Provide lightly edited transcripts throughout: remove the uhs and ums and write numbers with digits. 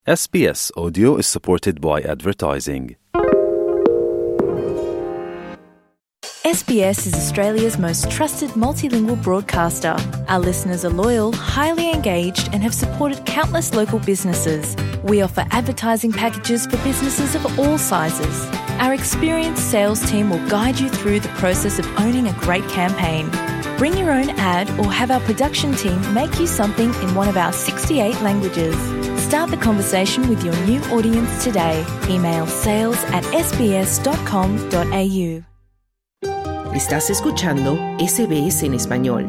SBS Audio is supported by advertising. SBS is Australia's most trusted multilingual broadcaster. Our listeners are loyal, highly engaged, and have supported countless local businesses. We offer advertising packages for businesses of all sizes. Our experienced sales team will guide you through the process of owning a great campaign. Bring your own ad or have our production team make you something in one of our 68 languages. Start the conversation with your new audience today. Email sales@sbs.com.au. Estás escuchando SBS en español.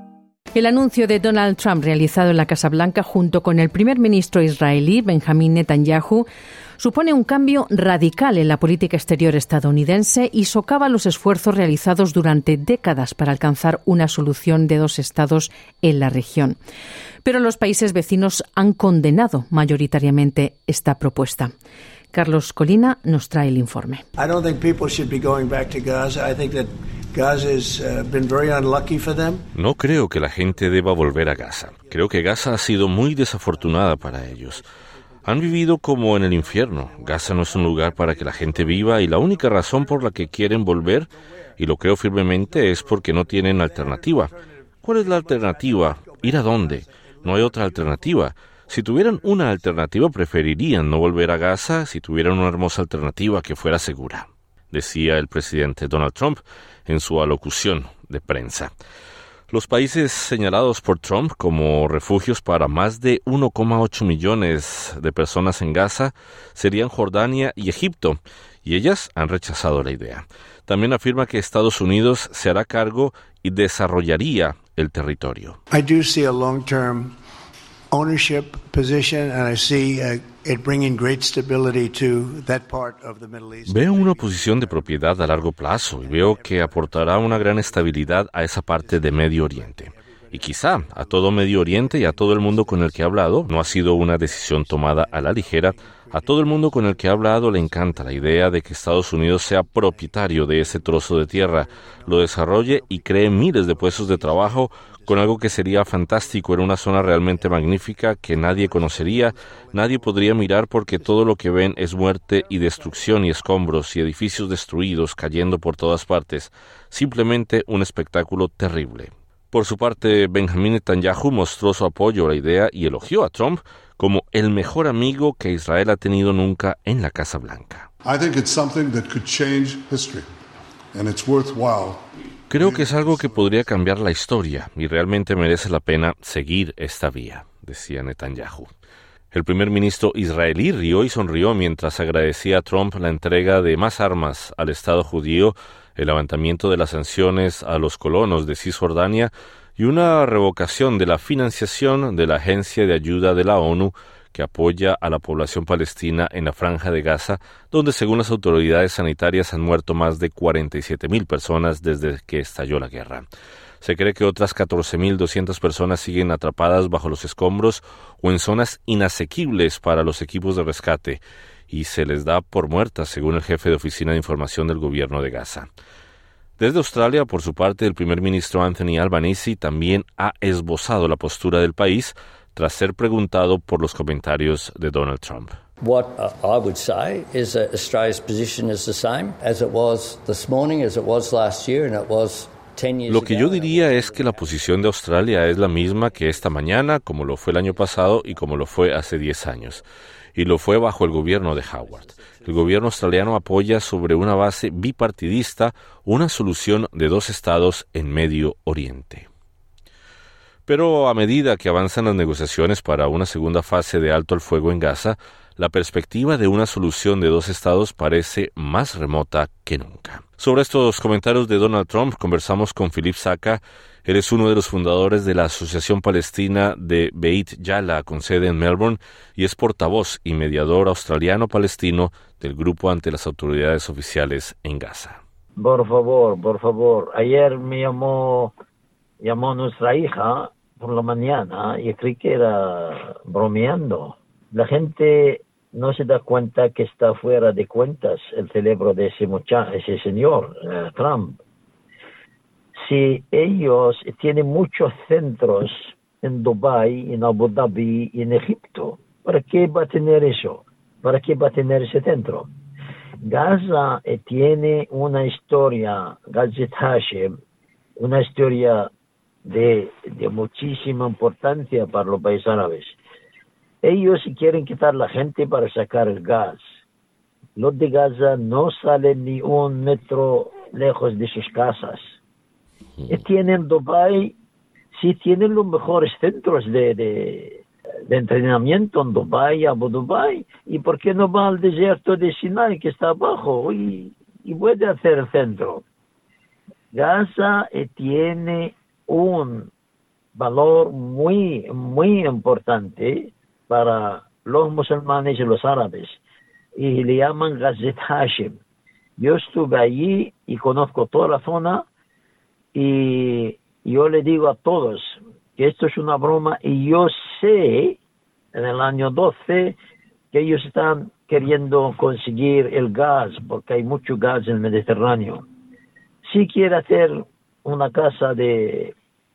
El anuncio de Donald Trump realizado en la Casa Blanca junto con el primer ministro israelí Benjamin Netanyahu supone un cambio radical en la política exterior estadounidense y socava los esfuerzos realizados durante décadas para alcanzar una solución de dos estados en la región. Pero los países vecinos han condenado mayoritariamente esta propuesta. Carlos Colina nos trae el informe. I don't think people should be going back to Gaza. I think that Gaza has been very unlucky for them. No creo que la gente deba volver a Gaza. Creo que Gaza ha sido muy desafortunada para ellos. Han vivido como en el infierno. Gaza no es un lugar para que la gente viva y la única razón por la que quieren volver, y lo creo firmemente, es porque no tienen alternativa. ¿Cuál es la alternativa? ¿Ir a dónde? No hay otra alternativa. Si tuvieran una alternativa, preferirían no volver a Gaza si tuvieran una hermosa alternativa que fuera segura, decía el presidente Donald Trump en su alocución de prensa. Los países señalados por Trump como refugios para más de 1,8 millones de personas en Gaza serían Jordania y Egipto, y ellas han rechazado la idea. También afirma que Estados Unidos se hará cargo y desarrollaría el territorio. I do see a long-term ownership position, and I see it bringing great stability to that part of the Middle East. Veo una posición de propiedad a largo plazo y veo que aportará una gran estabilidad a esa parte de Medio Oriente. Y quizá a todo Medio Oriente y a todo el mundo con el que he hablado. No ha sido una decisión tomada a la ligera. A todo el mundo con el que he hablado le encanta la idea de que Estados Unidos sea propietario de ese trozo de tierra, lo desarrolle y cree miles de puestos de trabajo con algo que sería fantástico en una zona realmente magnífica que nadie conocería, nadie podría mirar porque todo lo que ven es muerte y destrucción y escombros y edificios destruidos cayendo por todas partes. Simplemente un espectáculo terrible. Por su parte, Benjamin Netanyahu mostró su apoyo a la idea y elogió a Trump como el mejor amigo que Israel ha tenido nunca en la Casa Blanca. Creo que es algo que podría cambiar la historia y realmente merece la pena seguir esta vía, decía Netanyahu. El primer ministro israelí rió y sonrió mientras agradecía a Trump la entrega de más armas al Estado judío, el levantamiento de las sanciones a los colonos de Cisjordania y una revocación de la financiación de la Agencia de Ayuda de la ONU que apoya a la población palestina en la Franja de Gaza, donde según las autoridades sanitarias han muerto más de 47,000 personas desde que estalló la guerra. Se cree que otras 14,200 personas siguen atrapadas bajo los escombros o en zonas inasequibles para los equipos de rescate, y se les da por muertas, según el jefe de Oficina de Información del Gobierno de Gaza. Desde Australia, por su parte, el primer ministro Anthony Albanese también ha esbozado la postura del país tras ser preguntado por los comentarios de Donald Trump. What I would say is that Australia's position is the same as it was this morning, as it was last year, and it was 10 years ago. Lo que yo diría es que la posición de Australia es la misma que esta mañana, como lo fue el año pasado y como lo fue hace 10 años. Y lo fue bajo el gobierno de Howard. El gobierno australiano apoya sobre una base bipartidista una solución de dos estados en Medio Oriente. Pero a medida que avanzan las negociaciones para una segunda fase de alto al fuego en Gaza, la perspectiva de una solución de dos estados parece más remota que nunca. Sobre estos comentarios de Donald Trump conversamos con Philip Saka. Él es uno de los fundadores de la Asociación Palestina de Beit Jala, con sede en Melbourne, y es portavoz y mediador australiano-palestino del grupo ante las autoridades oficiales en Gaza. Por favor. Ayer me llamó nuestra hija por la mañana y creí que era bromeando. La gente no se da cuenta que está fuera de cuentas el cerebro de ese señor, Trump. Si ellos tienen muchos centros en Dubái, en Abu Dhabi y en Egipto, ¿Para qué va a tener eso? ¿Para qué va a tener ese centro? Gaza tiene una historia, Gazet Hashem, una historia de muchísima importancia para los países árabes. Ellos quieren quitar la gente para sacar el gas. Los de Gaza no salen ni un metro lejos de sus casas. Tienen Dubái, sí tienen los mejores centros de entrenamiento en Dubái, Abu Dhabi. ¿Y por qué no va al desierto de Sinai que está abajo y puede hacer el centro? Gaza tiene un valor muy, muy importante para los musulmanes y los árabes, y le llaman Gazet Hashem. Yo estuve allí y conozco toda la zona, y yo le digo a todos que esto es una broma, y yo sé, en el año 12, que ellos están queriendo conseguir el gas, porque hay mucho gas en el Mediterráneo. Si quiere hacer una casa de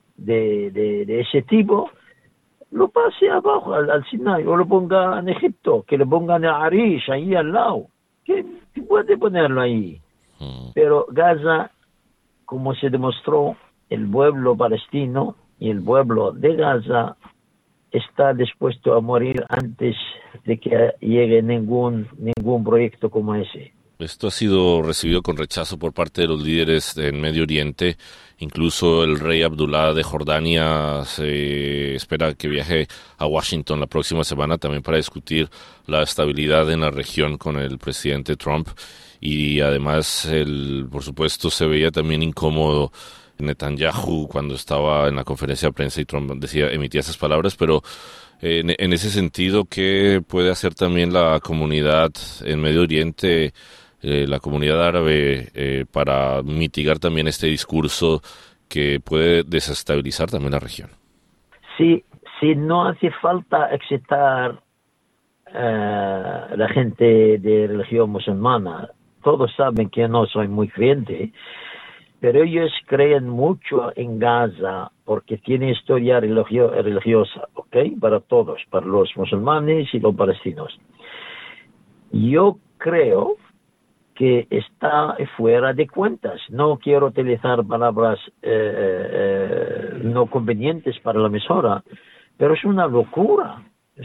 ese tipo, lo pase abajo al Sinai, o lo ponga en Egipto, que le pongan a Arish ahí al lado, que puede ponerlo ahí. Pero Gaza, como se demostró, el pueblo palestino y el pueblo de Gaza está dispuesto a morir antes de que llegue ningún proyecto como ese. Esto ha sido recibido con rechazo por parte de los líderes en Medio Oriente. Incluso el rey Abdullah de Jordania se espera que viaje a Washington la próxima semana también para discutir la estabilidad en la región con el presidente Trump. Y además, por supuesto, se veía también incómodo Netanyahu cuando estaba en la conferencia de prensa y Trump emitía esas palabras, pero en ese sentido, ¿qué puede hacer también la comunidad en Medio Oriente, la comunidad árabe, para mitigar también este discurso que puede desestabilizar también la región? Sí, no hace falta excitar la gente de religión musulmana. Todos saben que no soy muy creyente, pero ellos creen mucho en Gaza porque tiene historia religiosa, ¿ok? Para todos, para los musulmanes y los palestinos. Yo creo que está fuera de cuentas. No quiero utilizar palabras no convenientes para la emisora, pero es una locura,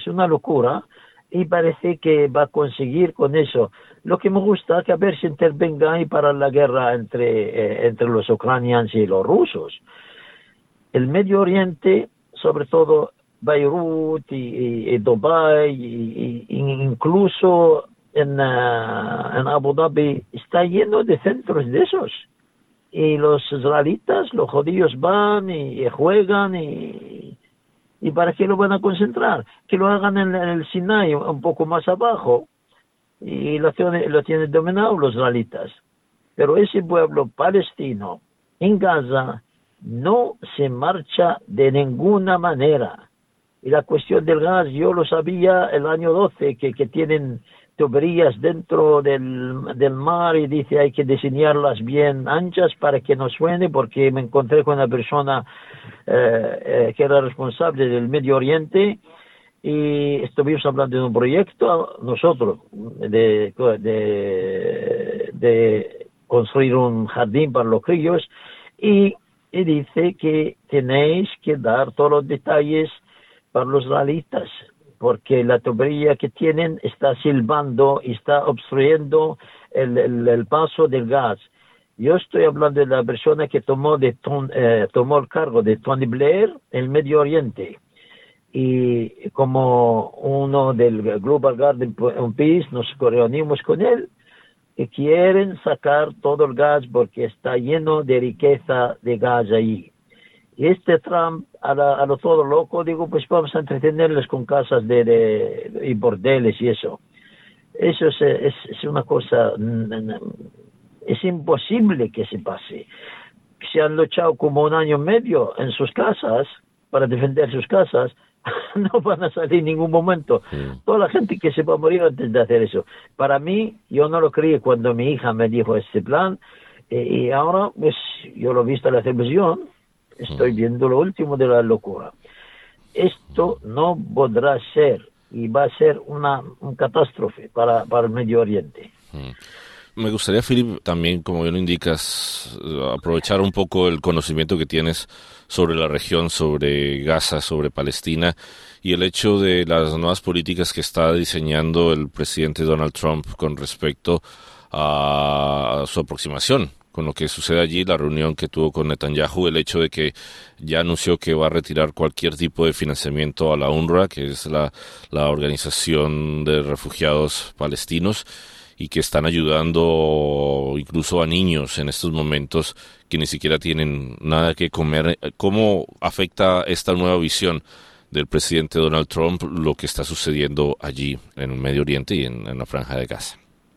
y parece que va a conseguir con eso. Lo que me gusta es que a ver si intervenga y para la guerra entre los ucranianos y los rusos. El Medio Oriente, sobre todo Beirut y Dubái, y incluso en Abu Dhabi, está lleno de centros de esos. Y los israelitas, los judíos van y juegan ¿y para qué lo van a concentrar? Que lo hagan en el Sinai, un poco más abajo, y lo tienen dominado los israelitas. Pero ese pueblo palestino en Gaza no se marcha de ninguna manera. Y la cuestión del gas, yo lo sabía el año 12, que tienen tuberías dentro del mar, y dice hay que diseñarlas bien anchas para que no suene, porque me encontré con una persona que era responsable del Medio Oriente, y estuvimos hablando de un proyecto nosotros de construir un jardín para los críos, y dice que tenéis que dar todos los detalles para los israelitas, porque la tubería que tienen está silbando y está obstruyendo el paso del gas. Yo estoy hablando de la persona que tomó el cargo de Tony Blair en el Medio Oriente. Y como uno del Global Garden Peace, nos reunimos con él, que quieren sacar todo el gas porque está lleno de riqueza de gas ahí. Y Trump, a lo todo loco, digo, pues vamos a entretenerles con casas y bordeles y eso. Eso es una cosa, es imposible que se pase. Se han luchado como 1 año y medio en sus casas, para defender sus casas, no van a salir en ningún momento. Toda la gente que se va a morir antes de hacer eso. Para mí, yo no lo creí cuando mi hija me dijo este plan, y ahora, pues, yo lo he visto en la televisión, estoy viendo lo último de la locura. Esto no podrá ser y va a ser una catástrofe para el Medio Oriente. Me gustaría, Philip, también, como bien lo indicas, aprovechar un poco el conocimiento que tienes sobre la región, sobre Gaza, sobre Palestina, y el hecho de las nuevas políticas que está diseñando el presidente Donald Trump con respecto a su aproximación con lo que sucede allí, la reunión que tuvo con Netanyahu, el hecho de que ya anunció que va a retirar cualquier tipo de financiamiento a la UNRWA, que es la organización de refugiados palestinos, y que están ayudando incluso a niños en estos momentos que ni siquiera tienen nada que comer. ¿Cómo afecta esta nueva visión del presidente Donald Trump lo que está sucediendo allí en el Medio Oriente y en la Franja de Gaza?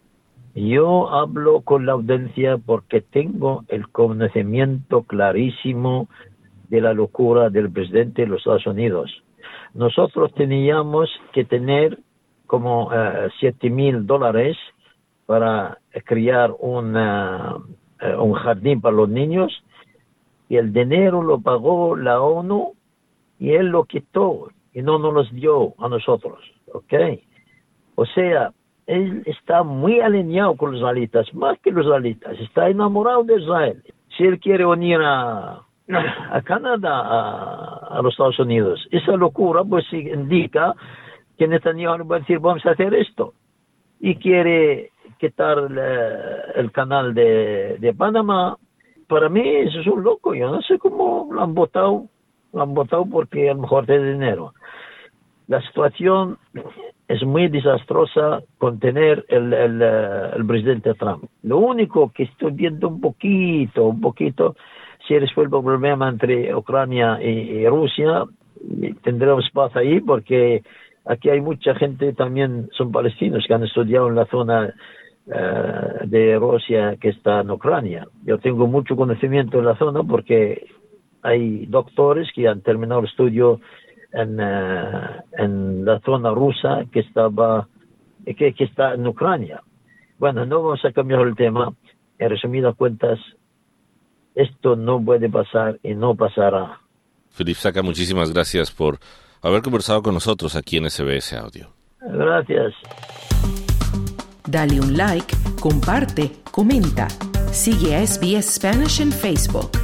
Yo hablo con la audiencia porque tengo el conocimiento clarísimo de la locura del presidente de los Estados Unidos. Nosotros teníamos que tener como $7,000 para crear un jardín para los niños, y el dinero lo pagó la ONU y él lo quitó y no nos los dio a nosotros, ¿ok? O sea, él está muy alineado con los israelitas, más que los israelitas, está enamorado de Israel. Si él quiere unir a Canadá a los Estados Unidos, esa locura pues indica que Netanyahu va a decir vamos a hacer esto, y quiere quitar el canal de Panamá. Para mí eso es un loco, yo no sé cómo lo han votado porque a lo mejor tiene dinero. La situación es muy desastrosa con tener el presidente Trump. Lo único que estoy viendo un poquito, si resuelve el problema entre Ucrania y Rusia, tendremos paz ahí, porque aquí hay mucha gente también, son palestinos que han estudiado en la zona de Rusia que está en Ucrania. Yo tengo mucho conocimiento en la zona porque hay doctores que han terminado el estudio en la zona rusa que está en Ucrania. Bueno, no vamos a cambiar el tema. En resumidas cuentas, esto no puede pasar y no pasará. Philip Saka, muchísimas gracias por haber conversado con nosotros aquí en SBS Audio. Gracias. Dale un like, comparte, comenta. Sigue a SBS Spanish en Facebook.